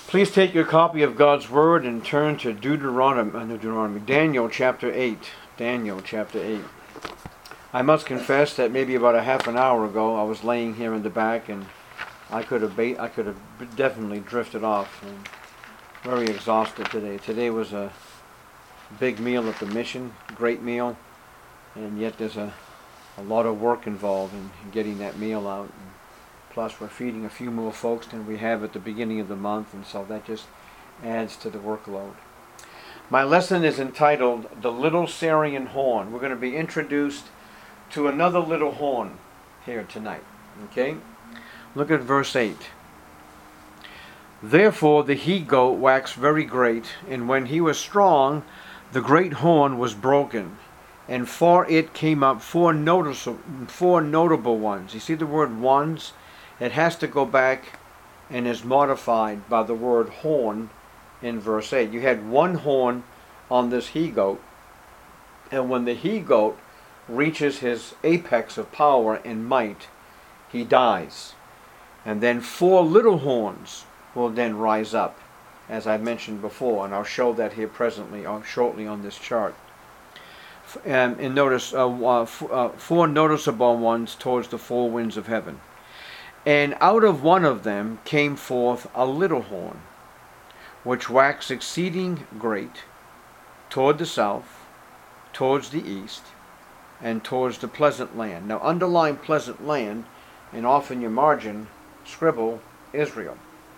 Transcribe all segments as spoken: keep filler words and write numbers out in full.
Please take your copy of God's Word and turn to Deuteronomy, uh, Deuteronomy, Daniel chapter eight. Daniel chapter eight. I must confess that maybe about a half an hour ago I was laying here in the back and I could have ba- I could have definitely drifted off. I'm very exhausted today. Today was a big meal at the mission, great meal, and yet there's a, a lot of work involved in getting that meal out. And plus we're feeding a few more folks than we have at the beginning of the month, and so that just adds to the workload. My lesson is entitled The Little Syrian Horn. We're going to be introduced to another little horn here tonight. Okay? Look at verse eight. Therefore the he-goat waxed very great, and when he was strong, the great horn was broken, and for it came up four noticeable, four notable ones. You see the word ones? It has to go back and is modified by the word horn in verse eight. You had one horn on this he-goat, and when the he-goat reaches his apex of power and might, he dies. And then four little horns will then rise up, as I mentioned before, and I'll show that here presently, or shortly on this chart. And, and notice uh, uh, f- uh, four noticeable ones towards the four winds of heaven. And out of one of them came forth a little horn, which waxed exceeding great, toward the south, towards the east, and towards the pleasant land. Now underline pleasant land, and off in your margin, scribble Israel.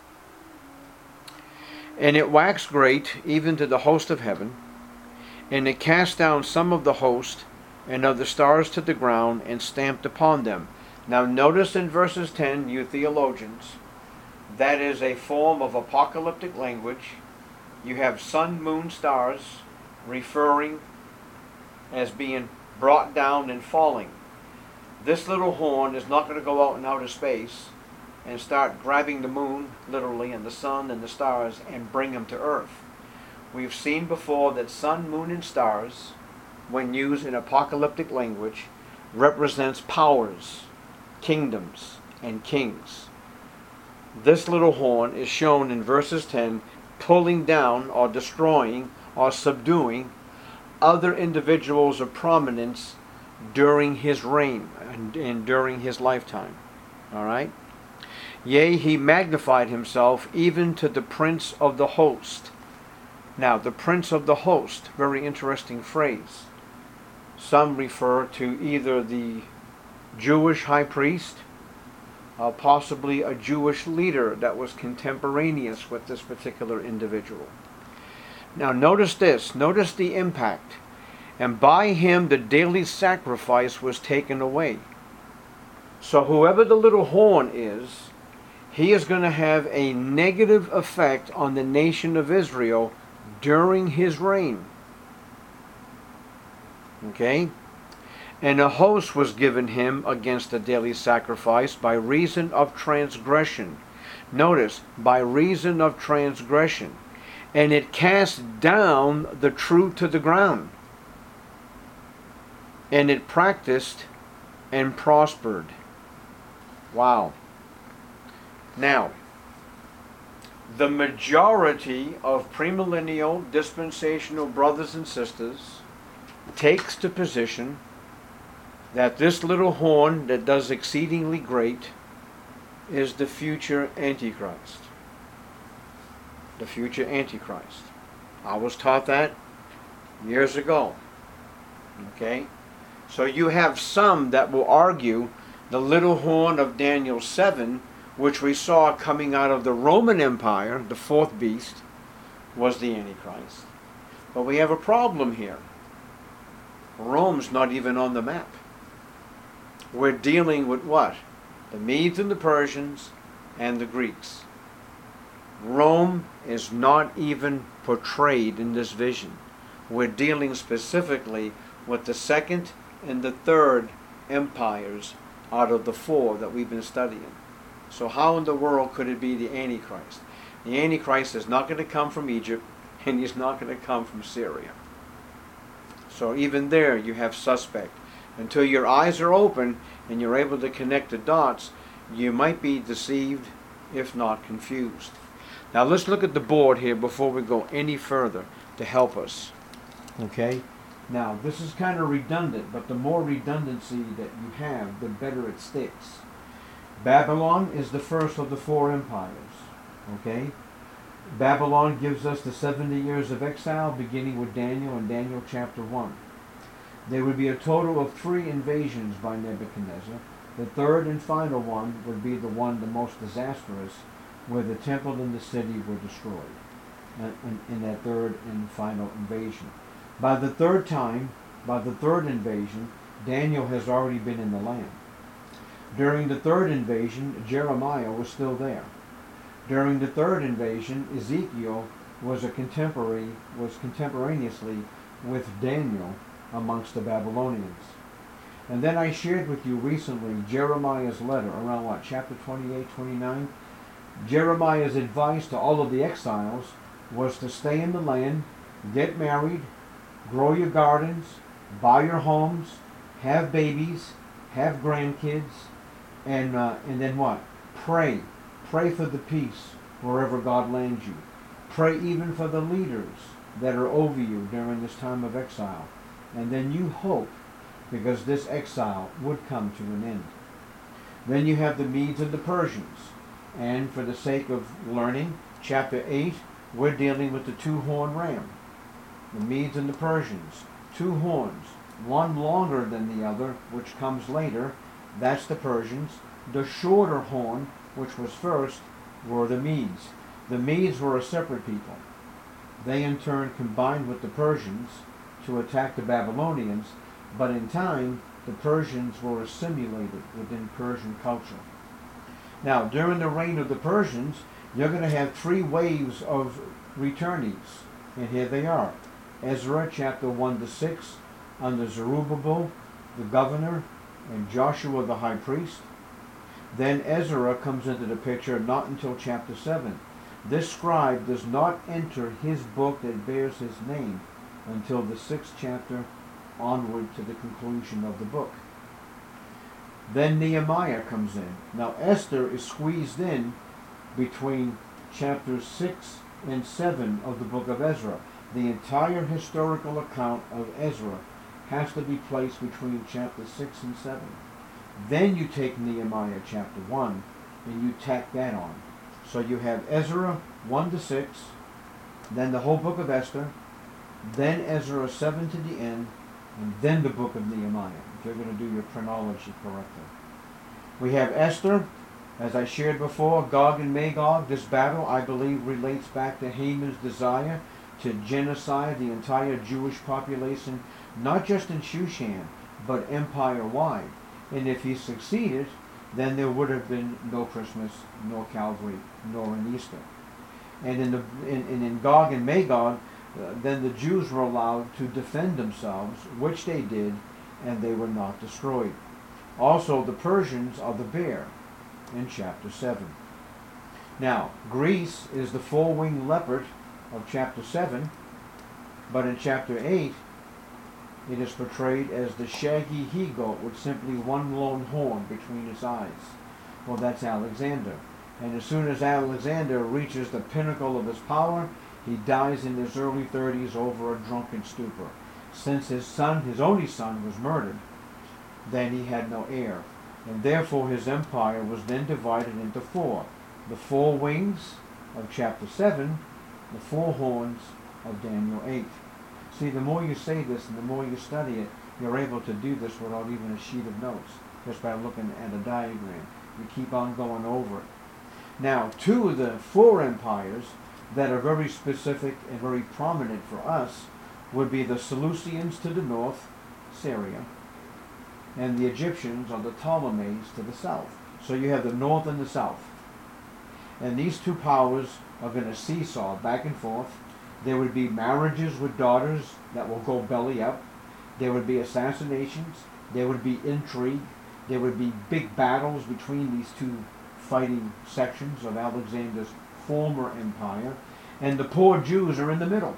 And it waxed great, even to the host of heaven, and it cast down some of the host and of the stars to the ground, and stamped upon them. Now notice in verses ten, you theologians, that is a form of apocalyptic language. You have sun, moon, stars referring as being brought down and falling. This little horn is not going to go out in outer space and start grabbing the moon, literally, and the sun and the stars and bring them to earth. We've seen before that sun, moon, and stars, when used in apocalyptic language, represents powers, kingdoms, and kings. This little horn is shown in verses ten, pulling down or destroying or subduing other individuals of prominence during his reign and, and during his lifetime. All right? Yea, he magnified himself even to the prince of the host. Now, the prince of the host, very interesting phrase. Some refer to either the Jewish high priest, or possibly a Jewish leader that was contemporaneous with this particular individual. Now notice this, notice the impact. And by him the daily sacrifice was taken away. So whoever the little horn is, he is going to have a negative effect on the nation of Israel during his reign. Okay? And a host was given him against the daily sacrifice by reason of transgression. Notice, by reason of transgression. And it cast down the truth to the ground. And it practiced and prospered. Wow. Now, the majority of premillennial dispensational brothers and sisters takes the position that this little horn that does exceedingly great is the future Antichrist. The future Antichrist. I was taught that years ago. Okay? So you have some that will argue the little horn of Daniel seven, which we saw coming out of the Roman Empire, the fourth beast, was the Antichrist. But we have a problem here. Rome's not even on the map. We're dealing with what? The Medes and the Persians and the Greeks. Rome is not even portrayed in this vision. We're dealing specifically with the second and the third empires out of the four that we've been studying. So how in the world could it be the Antichrist? The Antichrist is not going to come from Egypt, and he's not going to come from Syria. So even there you have suspect. Until your eyes are open and you're able to connect the dots, you might be deceived, if not confused. Now let's look at the board here before we go any further to help us. Okay? Now, this is kind of redundant, but the more redundancy that you have, the better it sticks. Babylon is the first of the four empires. Okay? Babylon gives us the seventy years of exile, beginning with Daniel in Daniel chapter one. There would be a total of three invasions by Nebuchadnezzar. The third and final one would be the one the most disastrous, where the temple and the city were destroyed in, in that third and final invasion. By the third time, by the third invasion, Daniel has already been in the land. During the third invasion, Jeremiah was still there. During the third invasion, Ezekiel was a contemporary, was contemporaneously with Daniel amongst the Babylonians. And then I shared with you recently Jeremiah's letter, around what, chapter twenty-eight, twenty-nine? Jeremiah's advice to all of the exiles was to stay in the land, get married, grow your gardens, buy your homes, have babies, have grandkids, and uh, and then what? Pray. Pray for the peace wherever God lands you. Pray even for the leaders that are over you during this time of exile. And then you hope, because this exile would come to an end. Then you have the Medes and the Persians. And for the sake of learning, chapter eight, we're dealing with the two-horned ram. The Medes and the Persians. Two horns, one longer than the other, which comes later. That's the Persians. The shorter horn, which was first, were the Medes. The Medes were a separate people. They in turn combined with the Persians to attack the Babylonians, but in time the Persians were assimilated within Persian culture. Now, during the reign of the Persians, you're going to have three waves of returnees, and here they are. Ezra chapter one to six, under Zerubbabel, the governor, and Joshua the high priest. Then Ezra comes into the picture not until chapter seven. This scribe does not enter his book that bears his name until the sixth chapter onward to the conclusion of the book. Then Nehemiah comes in. Now Esther is squeezed in between chapters six and seven of the book of Ezra. The entire historical account of Ezra has to be placed between chapter six and seven. Then you take Nehemiah chapter one and you tack that on. So you have Ezra one to six, then the whole book of Esther, then Ezra seven to the end, and then the book of Nehemiah, if you're going to do your chronology correctly. We have Esther, as I shared before, Gog and Magog. This battle, I believe, relates back to Haman's desire to genocide the entire Jewish population, not just in Shushan, but empire-wide. And if he succeeded, then there would have been no Christmas, nor Calvary, nor an Easter. And in, the, in, in, in Gog and Magog, uh, then the Jews were allowed to defend themselves, which they did, and they were not destroyed. Also, the Persians are the bear in chapter seven. Now, Greece is the four-winged leopard of chapter seven, but in chapter eight, it is portrayed as the shaggy he-goat with simply one lone horn between its eyes. Well, that's Alexander. And as soon as Alexander reaches the pinnacle of his power, he dies in his early thirties over a drunken stupor. Since his son, his only son, was murdered, then he had no heir. And therefore his empire was then divided into four. The four wings of chapter seven, the four horns of Daniel eight. See, the more you say this and the more you study it, you're able to do this without even a sheet of notes, just by looking at a diagram. You keep on going over it. Now, two of the four empires that are very specific and very prominent for us would be the Seleucians to the north, Syria, and the Egyptians or the Ptolemies to the south. So you have the north and the south. And these two powers are going to seesaw back and forth. There would be marriages with daughters that will go belly up. There would be assassinations. There would be intrigue. There would be big battles between these two fighting sections of Alexander's former empire. And the poor Jews are in the middle.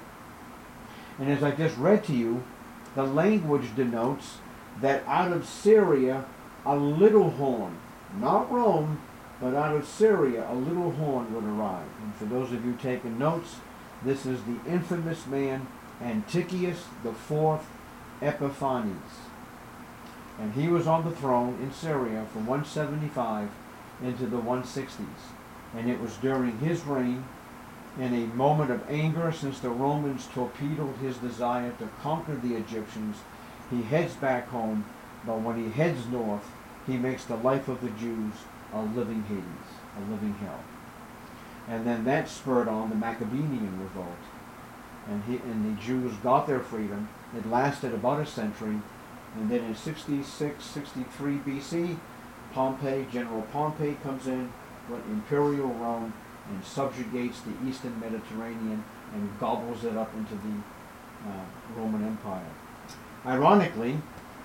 And as I just read to you, the language denotes that out of Syria, a little horn, not Rome, but out of Syria a little horn would arise. And for those of you taking notes, this is the infamous man Antiochus the fourth Epiphanes. And he was on the throne in Syria from one seventy-five into the one sixties. And it was during his reign, in a moment of anger since the Romans torpedoed his desire to conquer the Egyptians, he heads back home, but when he heads north, he makes the life of the Jews a living Hades, a living hell. And then that spurred on the Maccabean revolt. And, he, and the Jews got their freedom. It lasted about a century. And then in sixty-six, sixty-three B C, Pompey, General Pompey comes in with Imperial Rome and subjugates the Eastern Mediterranean and gobbles it up into the uh, Roman Empire. Ironically,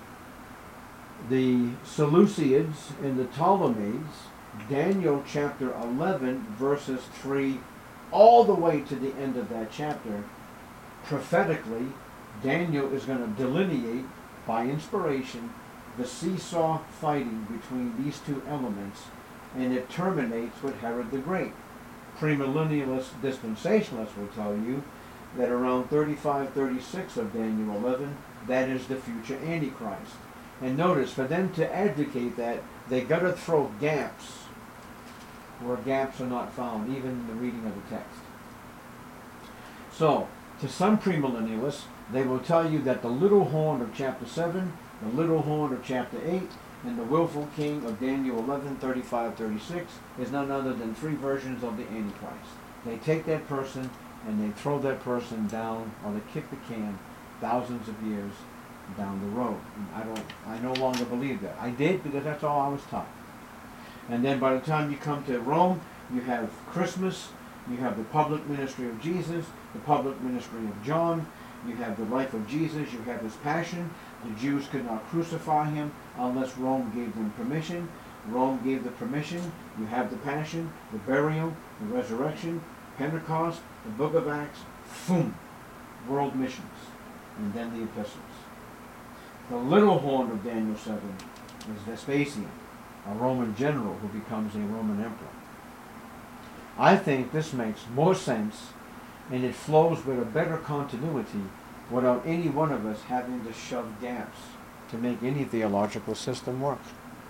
the Seleucids and the Ptolemies, Daniel chapter eleven, verses three, all the way to the end of that chapter, prophetically, Daniel is going to delineate, by inspiration, the seesaw fighting between these two elements, and it terminates with Herod the Great. Premillennialist dispensationalists will tell you that around thirty-five, thirty-six of Daniel eleven, that is the future Antichrist. And notice, for them to advocate that, they got to throw gaps where gaps are not found, even in the reading of the text. So, to some premillennialists, they will tell you that the little horn of chapter seven, the little horn of chapter eight, and the willful king of Daniel eleven, thirty-five, thirty-six is none other than three versions of the Antichrist. They take that person and they throw that person down, or they kick the can thousands of years down the road. And I don't, I no longer believe that. I did because that's all I was taught. And then by the time you come to Rome, you have Christmas, you have the public ministry of Jesus, the public ministry of John, you have the life of Jesus, you have his passion. The Jews could not crucify him unless Rome gave them permission. Rome gave the permission. You have the passion, the burial, the resurrection, Pentecost, the book of Acts, boom, world missions, and then the epistles. The little horn of Daniel seven is Vespasian, a Roman general who becomes a Roman emperor. I think this makes more sense, and it flows with a better continuity without any one of us having to shove gaps to make any theological system work.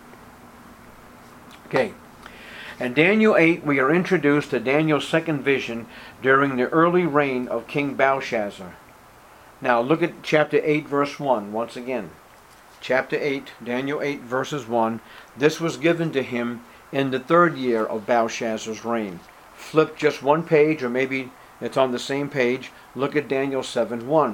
Okay. In Daniel eight, we are introduced to Daniel's second vision during the early reign of King Belshazzar. Now look at chapter eight, verse one, once again. Chapter eight, Daniel eight, verses one. This was given to him in the third year of Belshazzar's reign. Flip just one page, or maybe it's on the same page. Look at Daniel seven, one.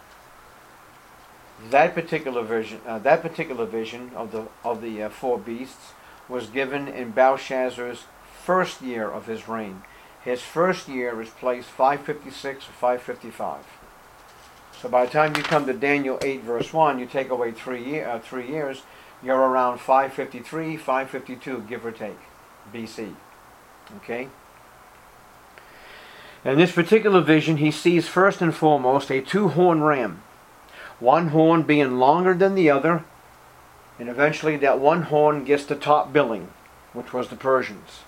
That particular vision, uh, that particular vision of the of the uh, four beasts was given in Belshazzar's first year of his reign. His first year is placed five fifty-six or five fifty-five. So by the time you come to Daniel eight, verse one, you take away three year, uh, three years, you're around five fifty-three, five fifty-two, give or take, B C. Okay. In this particular vision, he sees first and foremost a two-horn ram. One horn being longer than the other, and eventually that one horn gets the top billing, which was the Persians.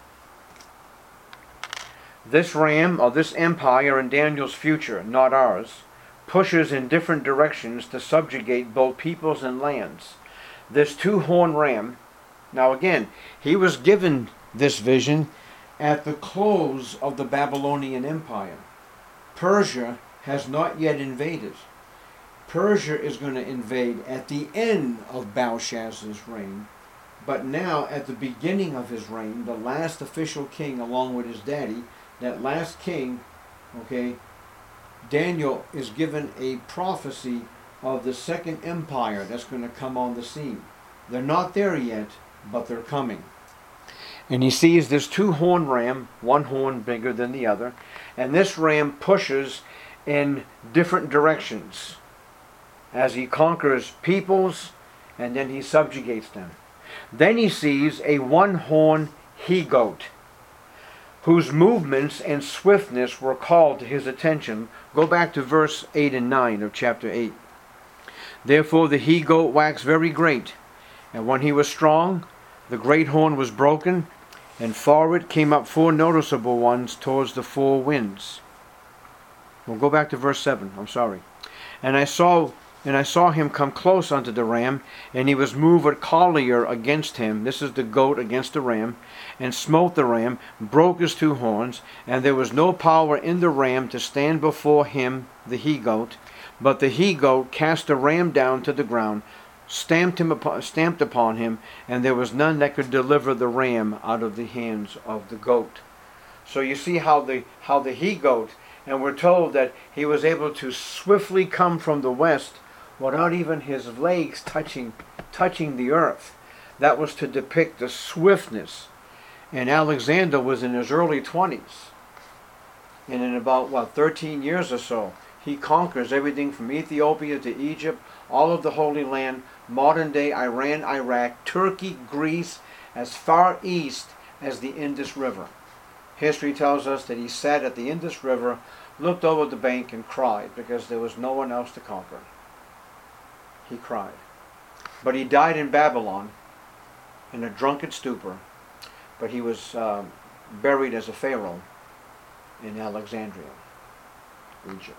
This ram, or this empire in Daniel's future, not ours, pushes in different directions to subjugate both peoples and lands. This two-horn ram, now again, he was given this vision at the close of the Babylonian Empire. Persia has not yet invaded. Persia is going to invade at the end of Belshazzar's reign, but now at the beginning of his reign, the last official king along with his daddy, that last king, okay, Daniel is given a prophecy of the second empire that's going to come on the scene. They're not there yet, but they're coming. And he sees this two-horn ram, one horn bigger than the other, and this ram pushes in different directions as he conquers peoples, and then he subjugates them. Then he sees a one-horn he-goat, whose movements and swiftness were called to his attention. Go back to verse eight and nine of chapter eight. Therefore the he-goat waxed very great, and when he was strong, the great horn was broken, and forward came up four noticeable ones towards the four winds. We'll go back to verse seven. I'm sorry. And I saw and I saw him come close unto the ram, and he was moved with choler against him. This is the goat against the ram, and smote the ram, broke his two horns, and there was no power in the ram to stand before him, the he-goat. But the he-goat cast the ram down to the ground, stamped him upon, stamped upon him, and there was none that could deliver the ram out of the hands of the goat. So you see how the how the he-goat, and we're told that he was able to swiftly come from the west without even his legs touching touching the earth. That was to depict the swiftness. And Alexander was in his early twenties. And in about, what, thirteen years or so, he conquers everything from Ethiopia to Egypt, all of the Holy Land, modern day Iran, Iraq, Turkey, Greece, as far east as the Indus River. History tells us that he sat at the Indus River, looked over the bank and cried because there was no one else to conquer. He cried. But he died in Babylon in a drunken stupor, but he was uh, buried as a pharaoh in Alexandria, Egypt.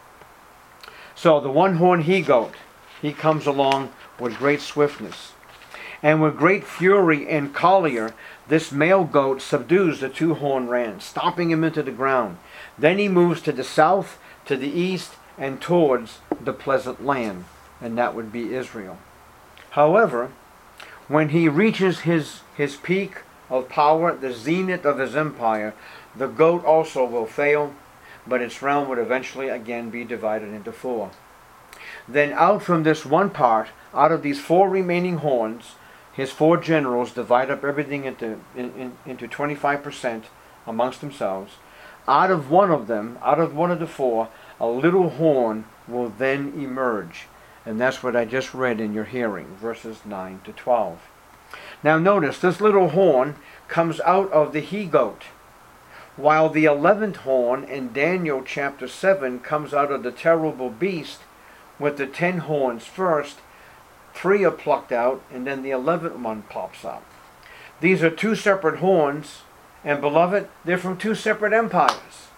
So the one-horned he-goat, he comes along with great swiftness. And with great fury and choler, this male goat subdues the two-horned ram, stomping him into the ground. Then he moves to the south, to the east, and towards the pleasant land, and that would be Israel. However, when he reaches his, his peak of power, the zenith of his empire, the goat also will fail, but its realm would eventually again be divided into four. Then out from this one part, out of these four remaining horns, his four generals divide up everything into, in, in, into twenty-five percent amongst themselves. Out of one of them, out of one of the four, a little horn will then emerge. And that's what I just read in your hearing, verses nine to twelve. Now notice, this little horn comes out of the he-goat, while the eleventh horn in Daniel chapter seven comes out of the terrible beast with the ten horns first. Three are plucked out, and then the eleventh one pops up. These are two separate horns, and beloved, they're from two separate empires.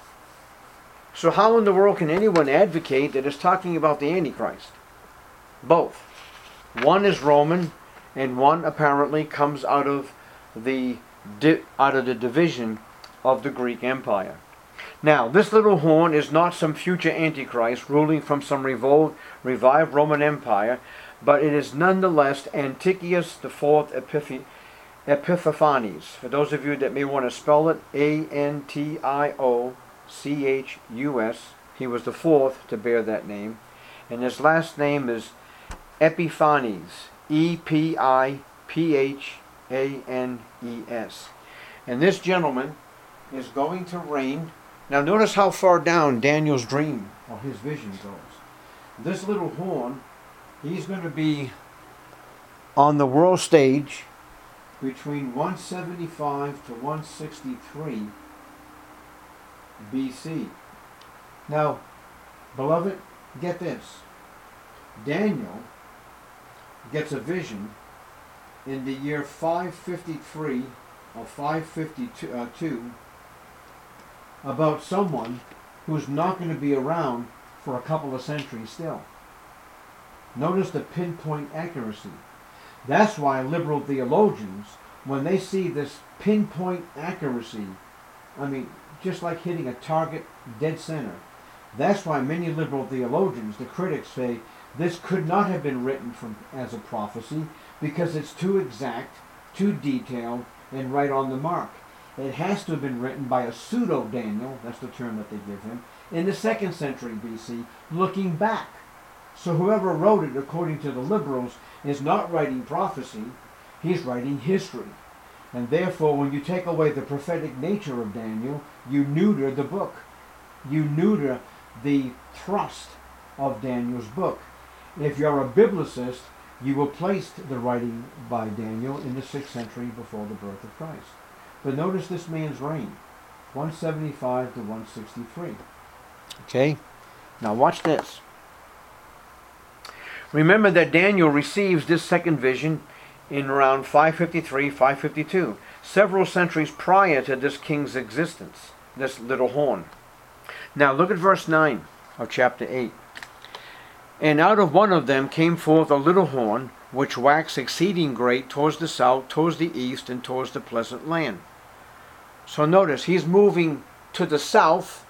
So how in the world can anyone advocate that it's talking about the Antichrist? Both. One is Roman, and one apparently comes out of the di- out of the division of the Greek Empire. Now, this little horn is not some future Antichrist ruling from some revolt, revived Roman Empire, but it is nonetheless Antiochus the Fourth Epiph- Epiphanes. For those of you that may want to spell it, A N T I O C H U S. He was the fourth to bear that name. And his last name is Epiphanes, E P I P H A N E S. And this gentleman is going to reign. Now notice how far down Daniel's dream or his vision goes. This little horn, he's going to be on the world stage between one seventy-five to one sixty-three B C. Now, beloved, get this. Daniel gets a vision in the year five fifty-three or five fifty-two about someone who's not going to be around for a couple of centuries still. Notice the pinpoint accuracy. That's why liberal theologians, when they see this pinpoint accuracy, I mean, just like hitting a target dead center, that's why many liberal theologians, the critics, say this could not have been written from as a prophecy because it's too exact, too detailed, and right on the mark. It has to have been written by a pseudo-Daniel, that's the term that they give him, in the second century B C, looking back. So whoever wrote it, according to the liberals, is not writing prophecy, he's writing history. And therefore, when you take away the prophetic nature of Daniel, you neuter the book. You neuter the thrust of Daniel's book. If you're a biblicist, you will place the writing by Daniel in the sixth century before the birth of Christ. But notice this man's reign, one seventy-five to one sixty-three. Okay, now watch this. Remember that Daniel receives this second vision in around five fifty-three, five fifty-two, several centuries prior to this king's existence, this little horn. Now look at verse nine of chapter eight. And out of one of them came forth a little horn, which waxed exceeding great towards the south, towards the east, and towards the pleasant land. So notice, he's moving to the south,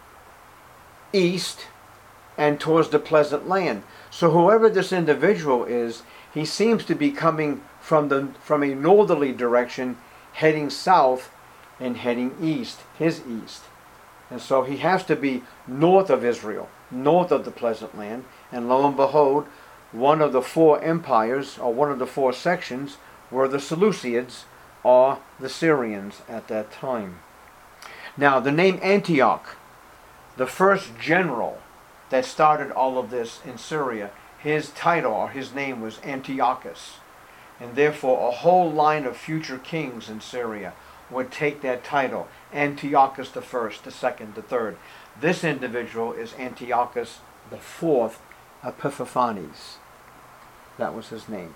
east, and towards the pleasant land. So whoever this individual is, he seems to be coming from the from a northerly direction, heading south and heading east, his east. And so he has to be north of Israel, north of the pleasant land. And lo and behold, one of the four empires, or one of the four sections, were the Seleucids, or the Syrians at that time. Now, the name Antioch, the first general that started all of this in Syria, his title or his name was Antiochus. And therefore, a whole line of future kings in Syria would take that title, Antiochus the first, the second, the third. This individual is Antiochus the fourth Epiphanes. That was his name.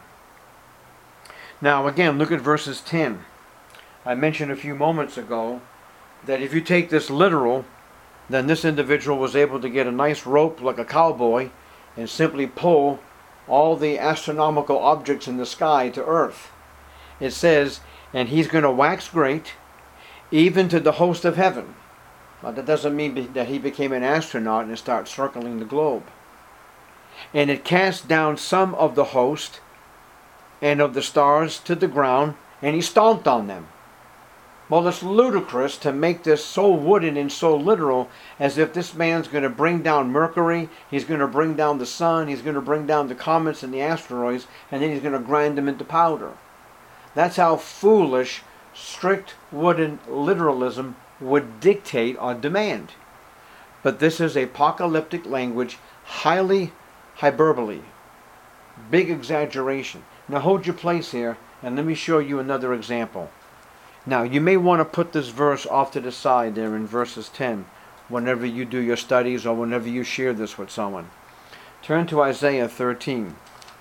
Now again, look at verses ten. I mentioned a few moments ago that if you take this literal, then this individual was able to get a nice rope like a cowboy and simply pull all the astronomical objects in the sky to earth. It says, and he's going to wax great, even to the host of heaven. But that doesn't mean that he became an astronaut and started circling the globe. And it cast down some of the host and of the stars to the ground, and he stomped on them. Well, it's ludicrous to make this so wooden and so literal, as if this man's going to bring down Mercury, he's going to bring down the sun, he's going to bring down the comets and the asteroids, and then he's going to grind them into powder. That's how foolish strict wooden literalism would dictate or demand. But this is apocalyptic language, highly hyperbole, big exaggeration. Now hold your place here, and let me show you another example. Now, you may want to put this verse off to the side there in verses ten, whenever you do your studies or whenever you share this with someone. Turn to Isaiah thirteen.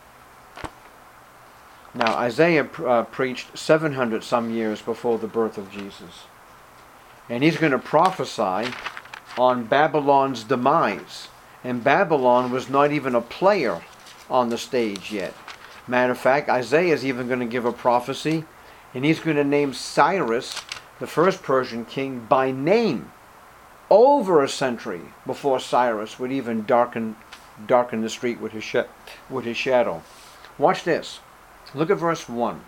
Now, Isaiah uh, preached seven hundred some years before the birth of Jesus. And he's going to prophesy on Babylon's demise. And Babylon was not even a player on the stage yet. Matter of fact, Isaiah is even going to give a prophecy, and he's going to name Cyrus, the first Persian king, by name, over a century before Cyrus would even darken darken the street with his, sh with his shadow. Watch this. Look at verse one.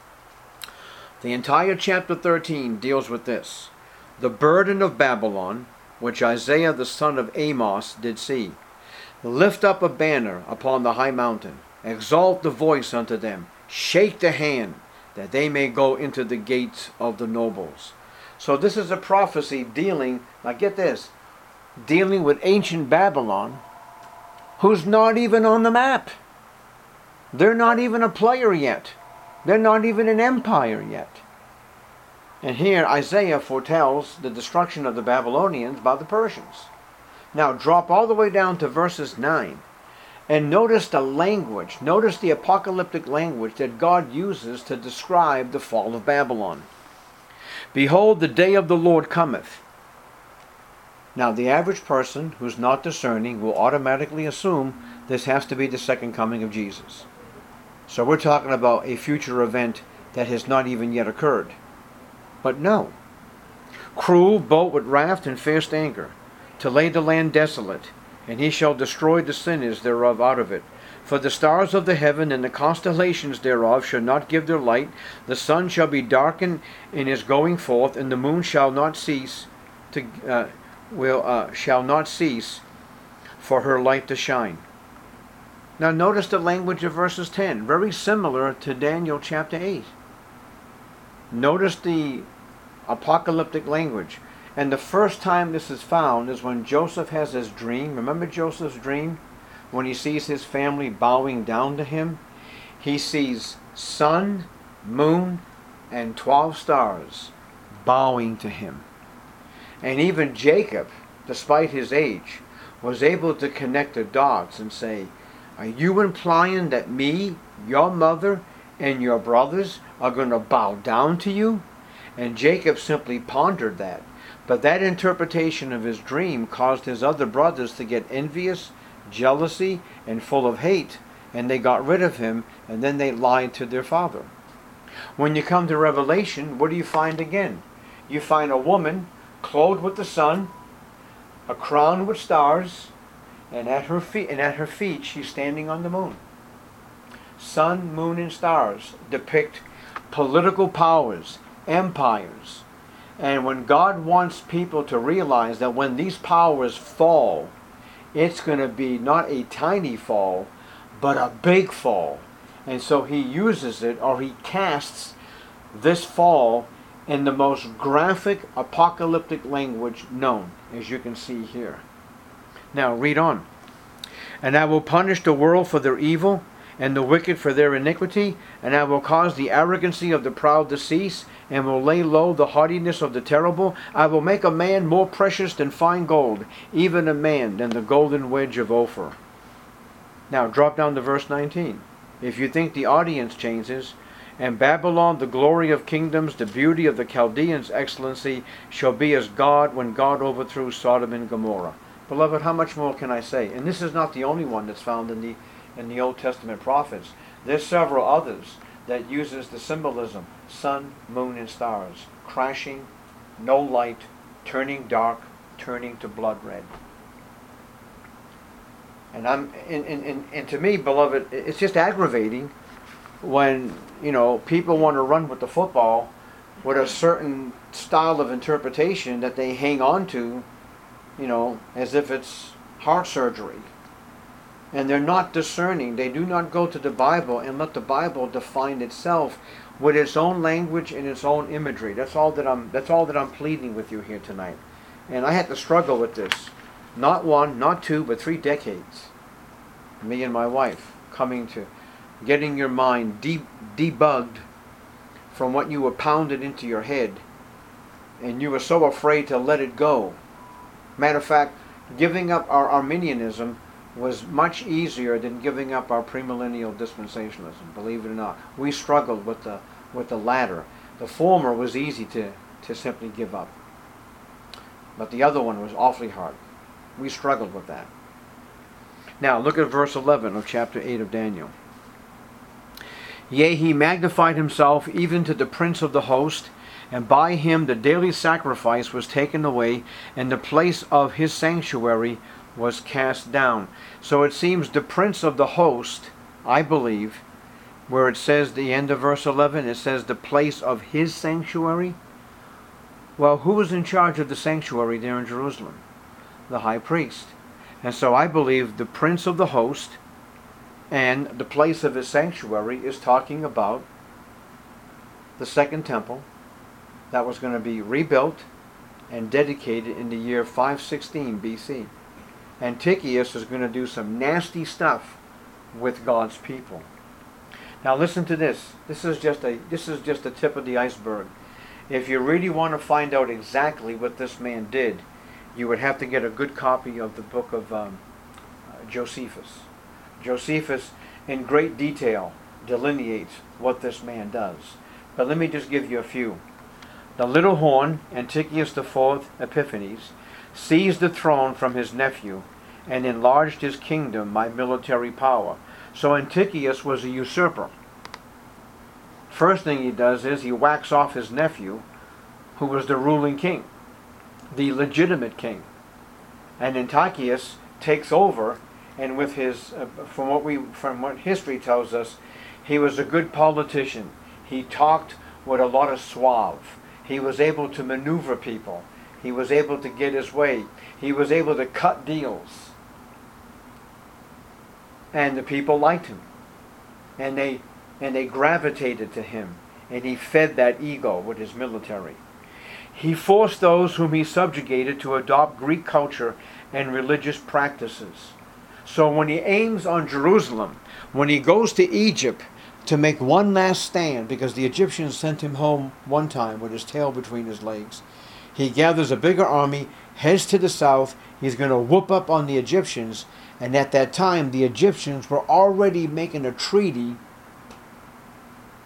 The entire chapter thirteen deals with this. The burden of Babylon, which Isaiah the son of Amos did see. Lift up a banner upon the high mountain. Exalt the voice unto them. Shake the hand, that they may go into the gates of the nobles. So this is a prophecy dealing, now get this, dealing with ancient Babylon, who's not even on the map. They're not even a player yet. They're not even an empire yet. And here Isaiah foretells the destruction of the Babylonians by the Persians. Now drop all the way down to verses nine. And notice the language, notice the apocalyptic language that God uses to describe the fall of Babylon. Behold, the day of the Lord cometh. Now the average person who's not discerning will automatically assume this has to be the second coming of Jesus. So we're talking about a future event that has not even yet occurred. But no. Cruel, bold with wrath and fierce anger, to lay the land desolate, and he shall destroy the sinners thereof out of it. For the stars of the heaven and the constellations thereof shall not give their light. The sun shall be darkened in his going forth, and the moon shall not cease to uh, will uh, shall not cease for her light to shine. Now notice the language of verses ten, very similar to Daniel chapter eight. Notice the apocalyptic language. And the first time this is found is when Joseph has his dream. Remember Joseph's dream? When he sees his family bowing down to him. He sees sun, moon, and twelve stars bowing to him. And even Jacob, despite his age, was able to connect the dots and say, are you implying that me, your mother, and your brothers are going to bow down to you? And Jacob simply pondered that. But that interpretation of his dream caused his other brothers to get envious, jealousy, and full of hate, and they got rid of him, and then they lied to their father. When you come to Revelation, what do you find again? You find a woman clothed with the sun, a crown with stars, and at her feet, and at her feet she's standing on the moon. Sun, moon, and stars depict political powers, empires. And when God wants people to realize that when these powers fall, it's going to be not a tiny fall, but a big fall. And so he uses it, or he casts this fall in the most graphic apocalyptic language known, as you can see here. Now read on. And I will punish the world for their evil, and the wicked for their iniquity, and I will cause the arrogancy of the proud to cease, and will lay low the haughtiness of the terrible. I will make a man more precious than fine gold, even a man than the golden wedge of Ophir. Now drop down to verse nineteen. If you think the audience changes, and Babylon, the glory of kingdoms, the beauty of the Chaldeans' excellency, shall be as God when God overthrew Sodom and Gomorrah. Beloved, how much more can I say? And this is not the only one that's found in the in the Old Testament prophets. There's several others that uses the symbolism, sun, moon, and stars, crashing, no light, turning dark, turning to blood red. And I'm and, and, and, and to me, beloved, it's just aggravating when, you know, people want to run with the football with a certain style of interpretation that they hang on to, you know, as if it's heart surgery. And they're not discerning. They do not go to the Bible and let the Bible define itself with its own language and its own imagery. That's all that I'm that's all that I'm pleading with you here tonight. And I had to struggle with this. Not one, not two, but three decades. Me and my wife coming to getting your mind de- debugged from what you were pounded into your head, and you were so afraid to let it go. Matter of fact, giving up our Arminianism was much easier than giving up our premillennial dispensationalism, believe it or not. We struggled with the with the latter. The former was easy to, to simply give up. But the other one was awfully hard. We struggled with that. Now look at verse eleven of chapter eight of Daniel. Yea, he magnified himself even to the prince of the host, and by him the daily sacrifice was taken away, and the place of his sanctuary was cast down. So it seems the prince of the host, I believe, where it says the end of verse eleven, it says the place of his sanctuary. Well, who was in charge of the sanctuary there in Jerusalem? The high priest. And so I believe the prince of the host and the place of his sanctuary is talking about the second temple that was going to be rebuilt and dedicated in the year five sixteen B C. Antiochus is going to do some nasty stuff with God's people. Now listen to this. This is just a this is just the tip of the iceberg. If you really want to find out exactly what this man did, you would have to get a good copy of the book of um, uh, Josephus. Josephus, in great detail, delineates what this man does. But let me just give you a few. The little horn, Antiochus the fourth Epiphanes, seized the throne from his nephew and enlarged his kingdom by military power. So Antiochus was a usurper. First thing he does is he whacks off his nephew, who was the ruling king, the legitimate king. And Antiochus takes over, and with his, uh, from what we, from what history tells us, he was a good politician. He talked with a lot of suave. He was able to maneuver people. He was able to get his way. He was able to cut deals. And the people liked him. And they and they gravitated to him. And he fed that ego with his military. He forced those whom he subjugated to adopt Greek culture and religious practices. So when he aims on Jerusalem, when he goes to Egypt to make one last stand, because the Egyptians sent him home one time with his tail between his legs, he gathers a bigger army, heads to the south. He's going to whoop up on the Egyptians. And at that time, the Egyptians were already making a treaty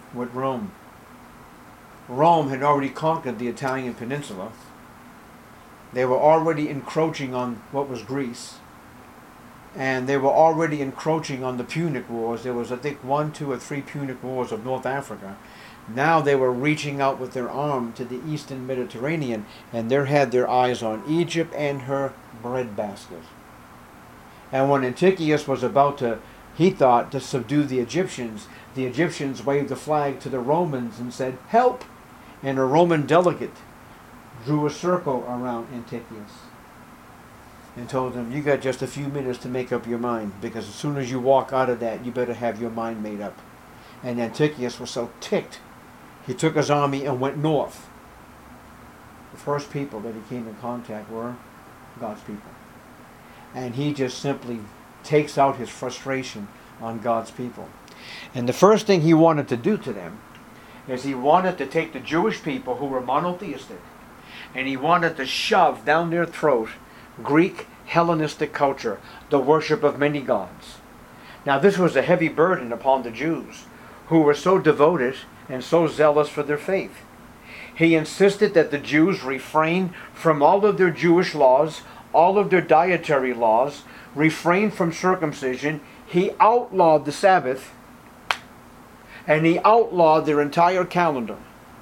with Rome. Rome had already conquered the Italian peninsula. They were already encroaching on what was Greece. And they were already encroaching on the Punic Wars. There was, I think, one, two, or three Punic Wars of North Africa. Now they were reaching out with their arm to the eastern Mediterranean, and they had their eyes on Egypt and her breadbasket. And when Antiochus was about to, he thought, to subdue the Egyptians, the Egyptians waved the flag to the Romans and said, "Help!" And a Roman delegate drew a circle around Antiochus and told him, "You got just a few minutes to make up your mind, because as soon as you walk out of that, you better have your mind made up." And Antiochus was so ticked, he took his army and went north. The first people that he came in contact were God's people. And he just simply takes out his frustration on God's people. And the first thing he wanted to do to them is he wanted to take the Jewish people, who were monotheistic, and he wanted to shove down their throat Greek Hellenistic culture, the worship of many gods. Now this was a heavy burden upon the Jews, who were so devoted and so zealous for their faith. He insisted that the Jews refrain from all of their Jewish laws, all of their dietary laws, refrain from circumcision. He outlawed the Sabbath, and he outlawed their entire calendar.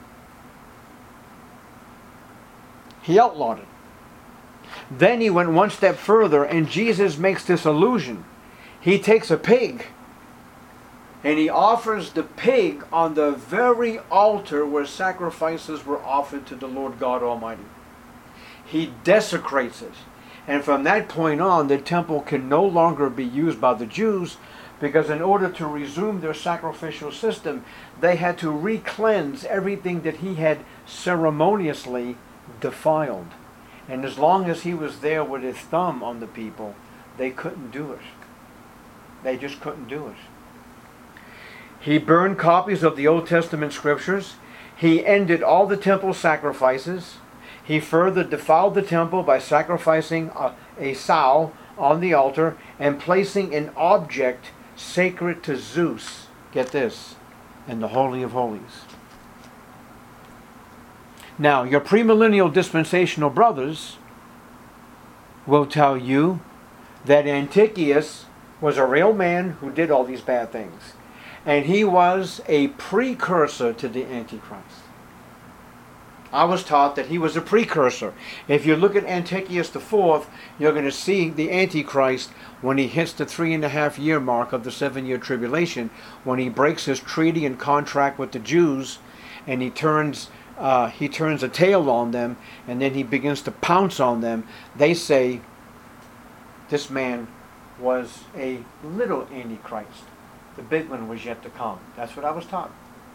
He outlawed it. Then he went one step further, and Jesus makes this allusion. He takes a pig, and he offers the pig on the very altar where sacrifices were offered to the Lord God Almighty. He desecrates it. And from that point on, the temple can no longer be used by the Jews, because in order to resume their sacrificial system, they had to re-cleanse everything that he had ceremoniously defiled. And as long as he was there with his thumb on the people, they couldn't do it. They just couldn't do it. He burned copies of the Old Testament scriptures. He ended all the temple sacrifices. He further defiled the temple by sacrificing a, a sow on the altar and placing an object sacred to Zeus, get this, in the Holy of Holies. Now, your premillennial dispensational brothers will tell you that Antiochus was a real man who did all these bad things. And he was a precursor to the Antichrist. I was taught that he was a precursor. If you look at Antiochus the Fourth, you're going to see the Antichrist when he hits the three and a half year mark of the seven-year tribulation, when he breaks his treaty and contract with the Jews, and he turns uh, he turns a tail on them, and then he begins to pounce on them. They say this man was a little Antichrist. The big one was yet to come. That's what I was taught.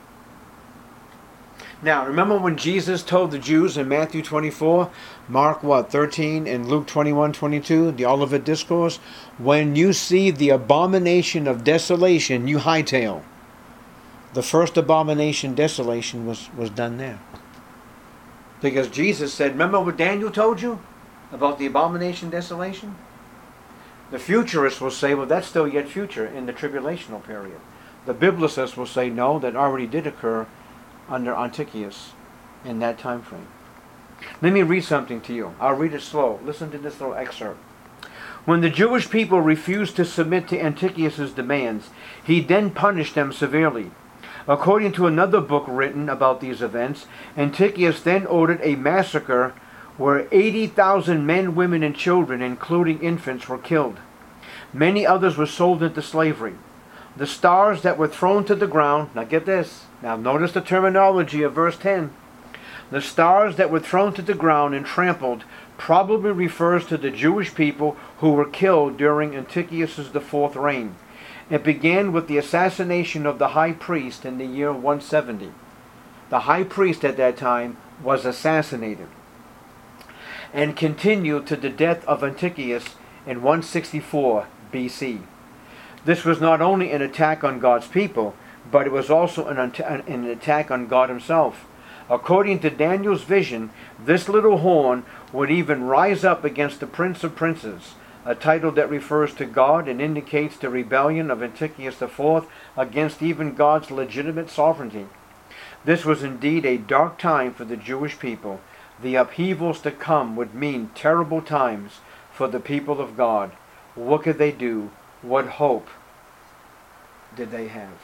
Now, remember when Jesus told the Jews in Matthew twenty-four, Mark what, thirteen, and Luke twenty-one, twenty-two, the Olivet Discourse, when you see the abomination of desolation, you hightail. The first abomination, desolation, was, was done there. Because Jesus said, remember what Daniel told you about the abomination, desolation? The futurists will say, well, that's still yet future in the tribulational period. The biblicists will say, no, that already did occur under Antiochus in that time frame. Let me read something to you. I'll read it slow. Listen to this little excerpt. When the Jewish people refused to submit to Antiochus' demands, he then punished them severely. According to another book written about these events, Antiochus then ordered a massacre where eighty thousand men, women, and children, including infants, were killed. Many others were sold into slavery. The stars that were thrown to the ground, now get this, now notice the terminology of verse ten. The stars that were thrown to the ground and trampled probably refers to the Jewish people who were killed during Antiochus the fourth reign. It began with the assassination of the high priest in the year one seventy. The high priest at that time was assassinated, and continued to the death of Antiochus in one sixty-four B C. This was not only an attack on God's people, but it was also an, an attack on God himself. According to Daniel's vision, this little horn would even rise up against the Prince of Princes, a title that refers to God and indicates the rebellion of Antiochus the Fourth against even God's legitimate sovereignty. This was indeed a dark time for the Jewish people. The upheavals to come would mean terrible times for the people of God. What could they do? What hope did they have?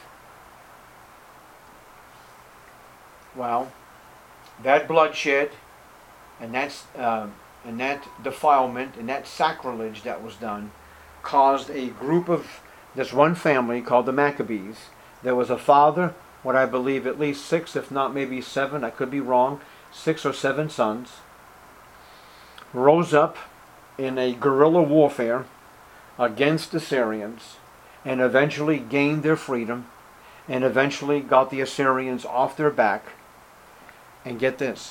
Well, that bloodshed and that's uh, and that defilement and that sacrilege that was done caused a group of this one family called the Maccabees. There was a father, what I believe at least six, if not maybe seven, I could be wrong, six or seven sons, rose up in a guerrilla warfare against the Assyrians and eventually gained their freedom and eventually got the Assyrians off their back. And get this,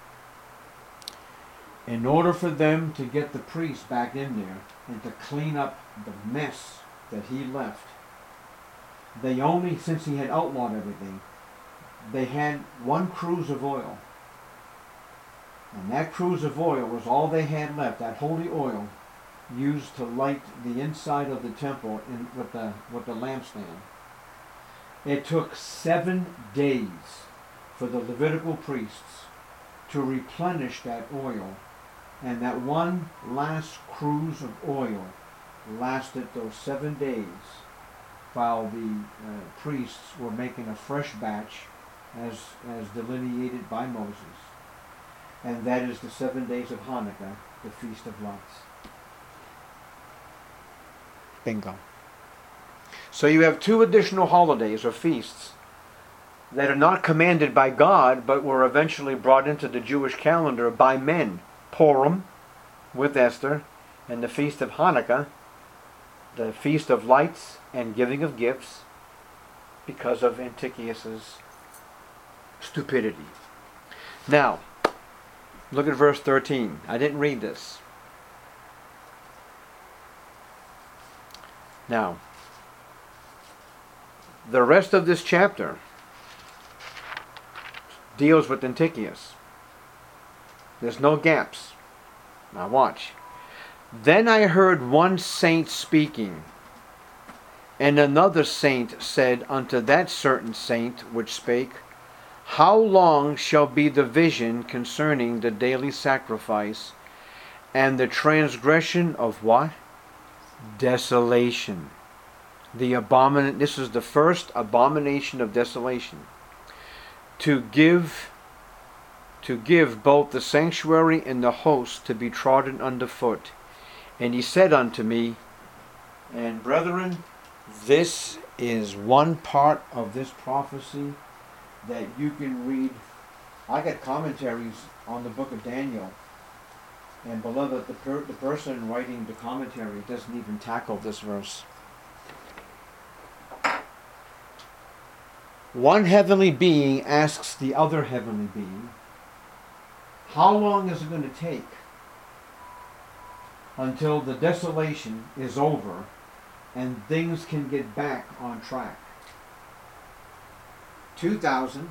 in order for them to get the priest back in there and to clean up the mess that he left, they only, since he had outlawed everything, they had one cruse of oil. And that cruse of oil was all they had left, that holy oil, used to light the inside of the temple in, with the with the lampstand. It took seven days for the Levitical priests to replenish that oil, and that one last cruse of oil lasted those seven days while the uh, priests were making a fresh batch as, as delineated by Moses. And that is the seven days of Hanukkah, the Feast of Lights. Bingo. So you have two additional holidays or feasts that are not commanded by God, but were eventually brought into the Jewish calendar by men. Purim, with Esther, and the Feast of Hanukkah, the Feast of Lights and giving of gifts, because of Antiochus's stupidity. Now, look at verse thirteen. I didn't read this. Now, the rest of this chapter deals with Antiochus. There's no gaps. Now watch. Then I heard one saint speaking, and another saint said unto that certain saint which spake, How long shall be the vision concerning the daily sacrifice, and the transgression of what? Desolation. The abomin. This is the first abomination of desolation. To give, to give both the sanctuary and the host to be trodden underfoot. And he said unto me, and brethren, this is one part of this prophecy that you can read. I got commentaries on the book of Daniel. And beloved, the, per, the person writing the commentary doesn't even tackle this verse. One heavenly being asks the other heavenly being, how long is it going to take until the desolation is over and things can get back on track? two thousand.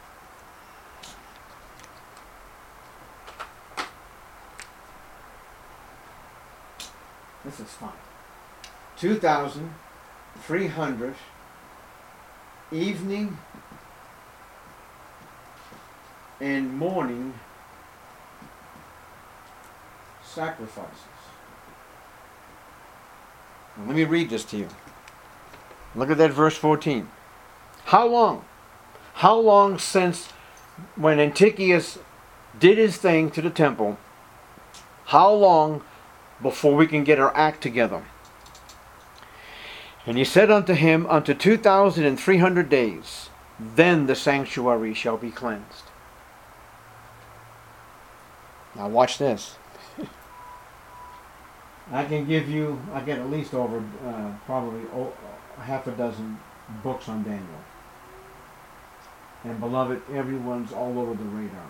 This is fine. two thousand three hundred evening and morning sacrifices. Now, let me read this to you. Look at that verse fourteen. How long? How long since when Antiochus did his thing to the temple, how long before we can get our act together? And he said unto him, unto two thousand and three hundred days, then the sanctuary shall be cleansed. Now watch this. I can give you, I get at least over uh, probably oh, half a dozen books on Daniel. And beloved, everyone's all over the radar.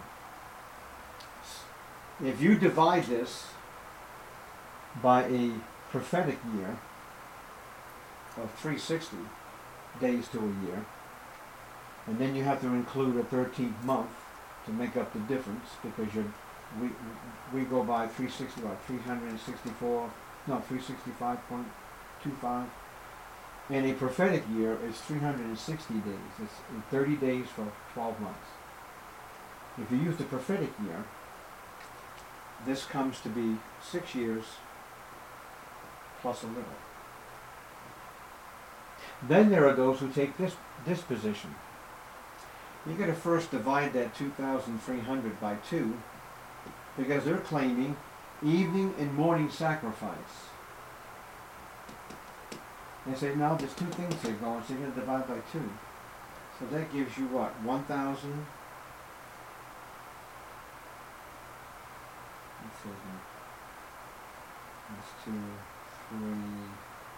If you divide this by a prophetic year of three hundred sixty days to a year, and then you have to include a thirteenth month to make up the difference, because you're, we we go by three hundred sixty, what, three hundred sixty-four no, three hundred sixty-five point two five. And a prophetic year is three hundred sixty days. It's thirty days for twelve months. If you use the prophetic year, this comes to be six years plus a little. Then there are those who take this, this position. You've got to first divide that two thousand three hundred by two, because they're claiming evening and morning sacrifice. They say, no, there's two things here going, so you're going to divide by two. So that gives you what? one thousand? Let's see here. That's two, three.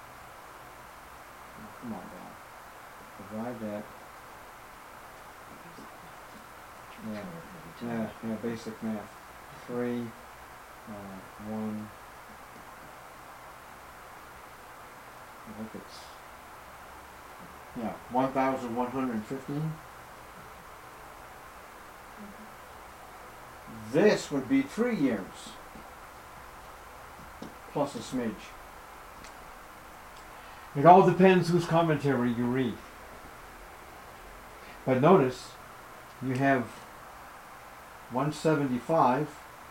Oh, come on, Bob. Divide that. Yeah, yeah, yeah, basic math. Three, uh, one. I think it's, yeah, one thousand one hundred fifteen. This would be three years plus a smidge. It all depends whose commentary you read. But notice, you have one seventy-five,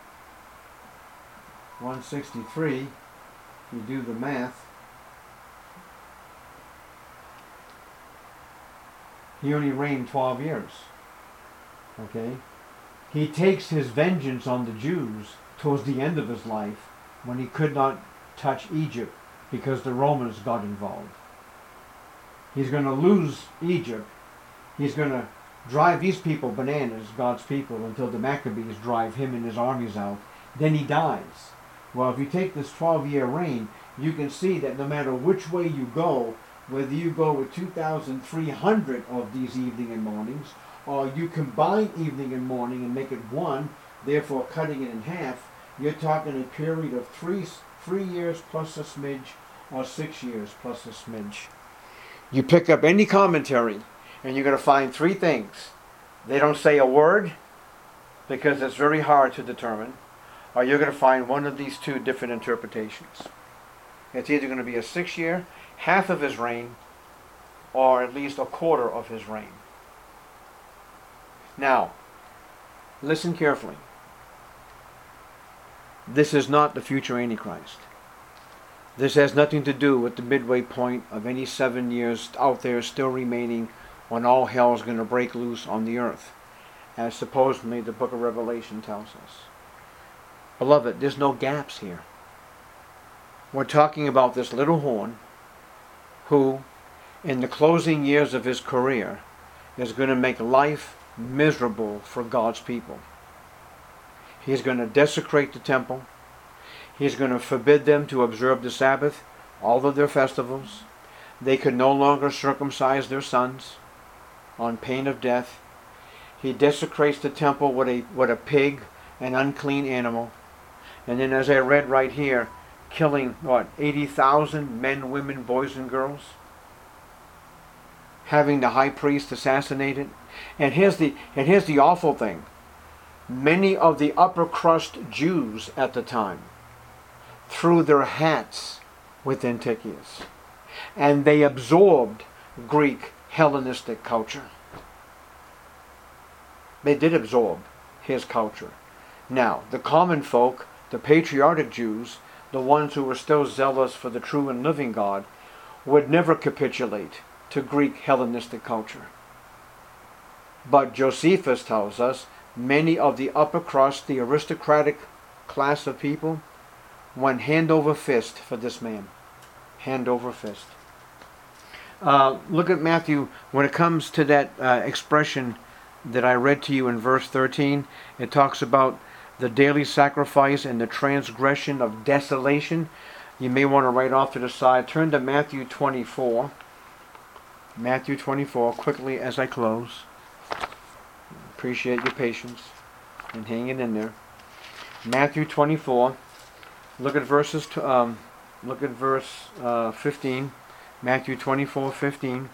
one sixty-three, you do the math. He only reigned twelve years. Okay? He takes his vengeance on the Jews towards the end of his life when he could not touch Egypt because the Romans got involved. He's going to lose Egypt. He's going to drive these people bananas, God's people, until the Maccabees drive him and his armies out. Then he dies. Well, if you take this twelve-year reign, you can see that no matter which way you go, whether you go with two thousand three hundred of these evening and mornings, or you combine evening and morning and make it one, therefore cutting it in half, you're talking a period of three, three years plus a smidge, or six years plus a smidge. You pick up any commentary, and you're going to find three things. They don't say a word, because it's very hard to determine, or you're going to find one of these two different interpretations. It's either going to be a six-year, half of his reign, or at least a quarter of his reign. Now, listen carefully. This is not the future Antichrist. This has nothing to do with the midway point of any seven years out there still remaining when all hell is going to break loose on the earth, as supposedly the book of Revelation tells us. Beloved, there's no gaps here. We're talking about this little horn who, in the closing years of his career, is going to make life miserable for God's people. He's going to desecrate the temple. He's going to forbid them to observe the Sabbath, all of their festivals. They could no longer circumcise their sons on pain of death. He desecrates the temple with a, with a pig, an unclean animal. And then, as I read right here, killing, what, eighty thousand men, women, boys, and girls? Having the high priest assassinated. And here's the, and here's the awful thing. Many of the upper crust Jews at the time threw their hats with Antiochus. And they absorbed Greek Hellenistic culture. They did absorb his culture. Now, the common folk, the patriotic Jews, the ones who were still zealous for the true and living God, would never capitulate to Greek Hellenistic culture. But Josephus tells us many of the upper crust, the aristocratic class of people, went hand over fist for this man. Hand over fist. Uh, look at Matthew. When it comes to that uh, expression that I read to you in verse thirteen, it talks about the daily sacrifice and the transgression of desolation. You may want to write off to the side. Turn to Matthew twenty-four. Matthew twenty-four, quickly as I close. Appreciate your patience and hanging in there. Matthew twenty-four. Look at verses. Um, look at verse uh, fifteen. Matthew twenty-four, fifteen.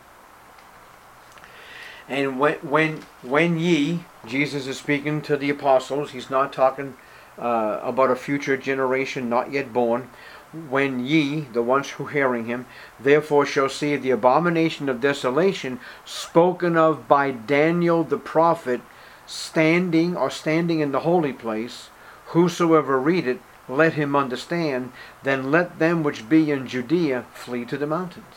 And when when when ye, Jesus is speaking to the apostles. He's not talking uh, about a future generation not yet born. when ye, the ones who hearing him, therefore shall see the abomination of desolation spoken of by Daniel the prophet, standing or standing in the holy place, whosoever read it, let him understand, then let them which be in Judea flee to the mountains.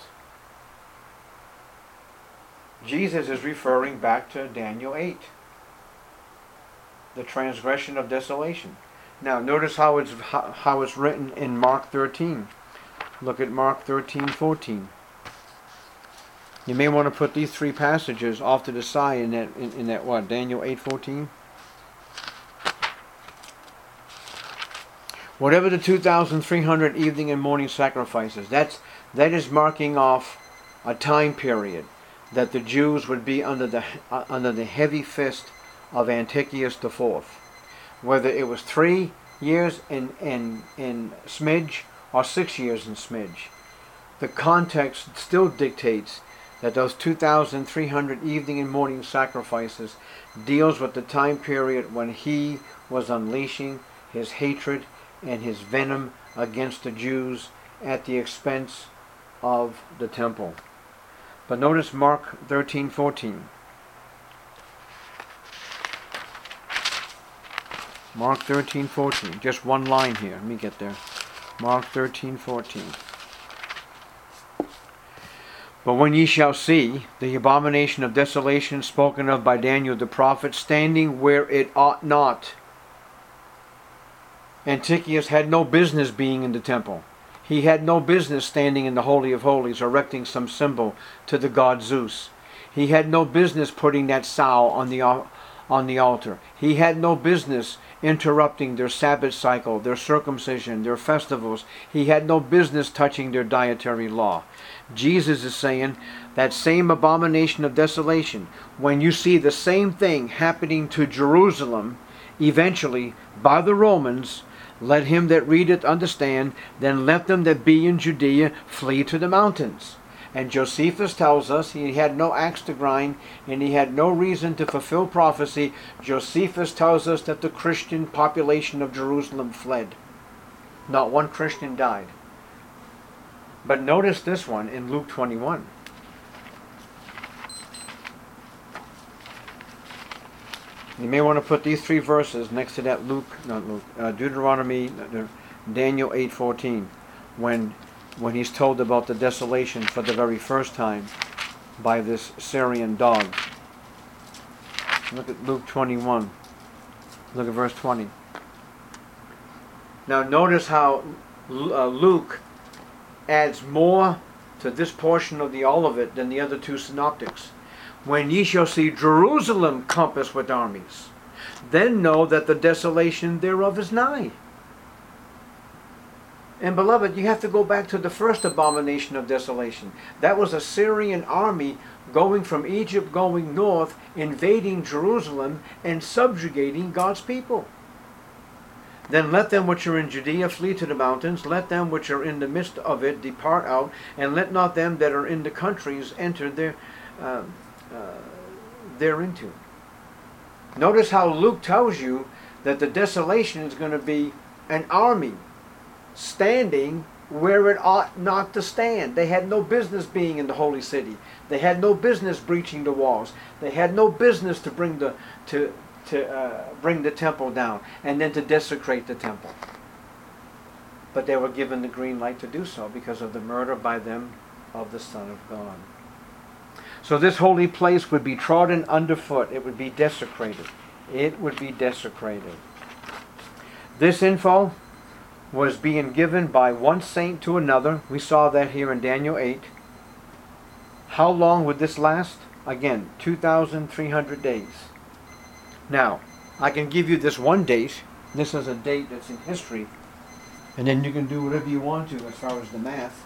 Jesus is referring back to Daniel eight, the transgression of desolation. Now notice how it's how it's written in Mark thirteen. Look at Mark thirteen fourteen. You may want to put these three passages off to the side in that in, in that what Daniel eight fourteen. Whatever the two thousand three hundred evening and morning sacrifices, that's that is marking off a time period that the Jews would be under the uh, under the heavy fist of Antiochus the Fourth. Whether it was three years in in in smidge or six years in smidge, the context still dictates that those two thousand three hundred evening and morning sacrifices deals with the time period when he was unleashing his hatred and his venom against the Jews at the expense of the temple. But notice Mark thirteen fourteen. Mark thirteen fourteen. Just one line here. Let me get there. Mark thirteen fourteen. But when ye shall see the abomination of desolation spoken of by Daniel the prophet standing where it ought not. Antiochus had no business being in the temple. He had no business standing in the Holy of Holies, erecting some symbol to the god Zeus. He had no business putting that sow on the, on the altar. He had no business interrupting their Sabbath cycle, their circumcision, their festivals. He had no business touching their dietary law. Jesus is saying that same abomination of desolation, when you see the same thing happening to Jerusalem, eventually by the Romans, let him that readeth understand, then let them that be in Judea flee to the mountains. And Josephus tells us he had no axe to grind and he had no reason to fulfill prophecy. Josephus tells us that the Christian population of Jerusalem fled. Not one Christian died. But notice this one in Luke twenty-one. You may want to put these three verses next to that Luke, not Luke, uh, Deuteronomy, uh, Daniel eight fourteen, when when he's told about the desolation for the very first time by this Syrian dog. Look at Luke twenty-one. Look at verse twenty. Now notice how uh, Luke adds more to this portion of the Olivet than the other two synoptics. When ye shall see Jerusalem compassed with armies, then know that the desolation thereof is nigh. And beloved, you have to go back to the first abomination of desolation. That was a Syrian army going from Egypt, going north, invading Jerusalem and subjugating God's people. Then let them which are in Judea flee to the mountains, let them which are in the midst of it depart out, and let not them that are in the countries enter their uh, uh, thereinto. Notice how Luke tells you that the desolation is going to be an army standing where it ought not to stand. They had no business being in the holy city. They had no business breaching the walls. They had no business to bring the to to uh, bring the temple down and then to desecrate the temple. But they were given the green light to do so because of the murder by them of the Son of God. So this holy place would be trodden underfoot. It would be desecrated. It would be desecrated. This info was being given by one saint to another. We saw that here in Daniel eight. How long would this last? Again, two thousand three hundred days. Now, I can give you this one date. This is a date that's in history. And then you can do whatever you want to as far as the math.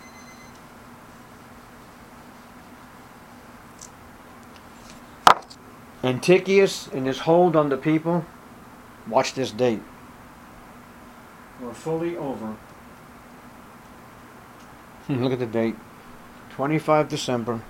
Antiochus and his hold on the people, watch this date. We're fully over. Look at the date. twenty-fifth of December,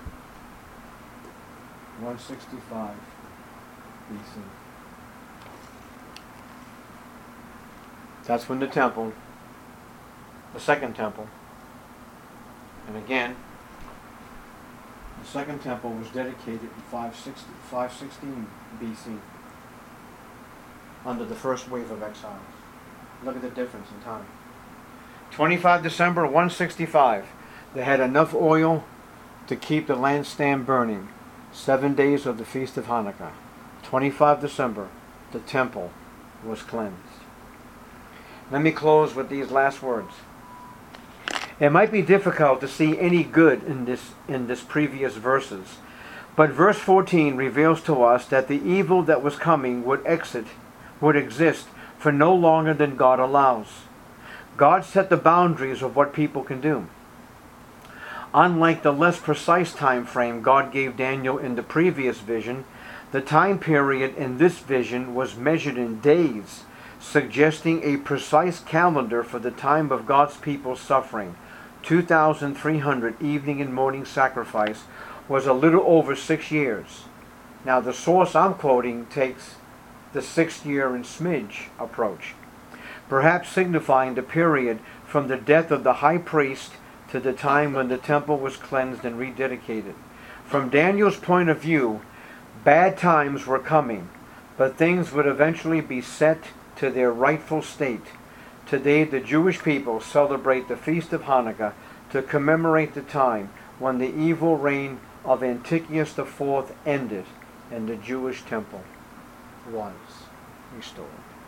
one sixty-five B C. That's when the temple the second temple. And again, the second temple was dedicated in five sixteen B C under the first wave of exiles. Look at the difference in time. twenty-fifth December one sixty-five. They had enough oil to keep the lampstand burning. Seven days of the Feast of Hanukkah. twenty-fifth December, the temple was cleansed. Let me close with these last words. It might be difficult to see any good in this in this previous verses, but verse fourteen reveals to us that the evil that was coming would exit, would exist for no longer than God allows. God set the boundaries of what people can do. Unlike the less precise time frame God gave Daniel in the previous vision, the time period in this vision was measured in days, suggesting a precise calendar for the time of God's people's suffering. two thousand three hundred evening and morning sacrifice was a little over six years. Now the source I'm quoting takes the six year and smidge approach, perhaps signifying the period from the death of the high priest to the time when the temple was cleansed and rededicated. From Daniel's point of view, bad times were coming, but things would eventually be set to their rightful state. Today the Jewish people celebrate the Feast of Hanukkah to commemorate the time when the evil reign of Antiochus the Fourth ended and the Jewish temple was restored.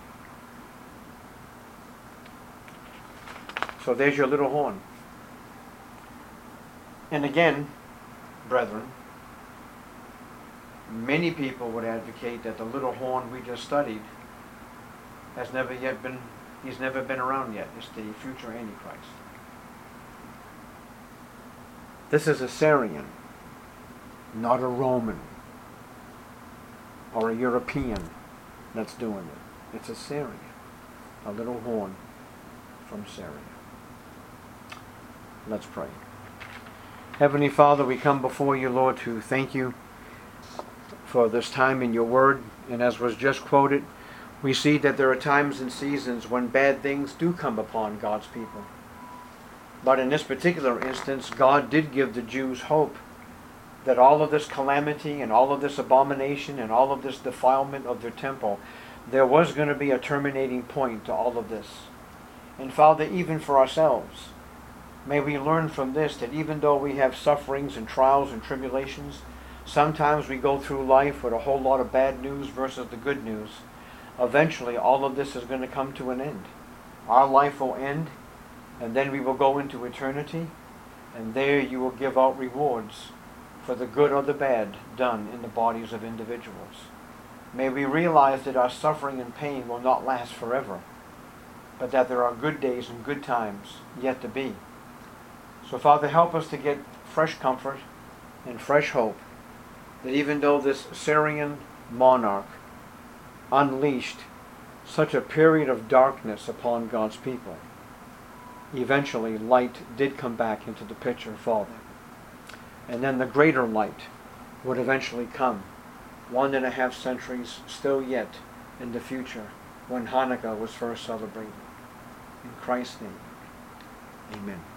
So there's your little horn. And again, brethren, many people would advocate that the little horn we just studied has never yet been, he's never been around yet. It's the future Antichrist. This is a Syrian, not a Roman or a European that's doing it. It's a Syrian, a little horn from Syria. Let's pray. Heavenly Father, we come before you, Lord, to thank you for this time in your word. And as was just quoted, we see that there are times and seasons when bad things do come upon God's people. But in this particular instance, God did give the Jews hope that all of this calamity and all of this abomination and all of this defilement of their temple, there was going to be a terminating point to all of this. And Father, even for ourselves, may we learn from this that even though we have sufferings and trials and tribulations, sometimes we go through life with a whole lot of bad news versus the good news. Eventually, all of this is going to come to an end. Our life will end, and then we will go into eternity, and there you will give out rewards for the good or the bad done in the bodies of individuals. May we realize that our suffering and pain will not last forever, but that there are good days and good times yet to be. So Father, help us to get fresh comfort and fresh hope that even though this Syrian monarch unleashed such a period of darkness upon God's people, eventually light did come back into the picture for them. And then the greater light would eventually come, one and a half centuries still yet in the future, when Hanukkah was first celebrated. In Christ's name, amen.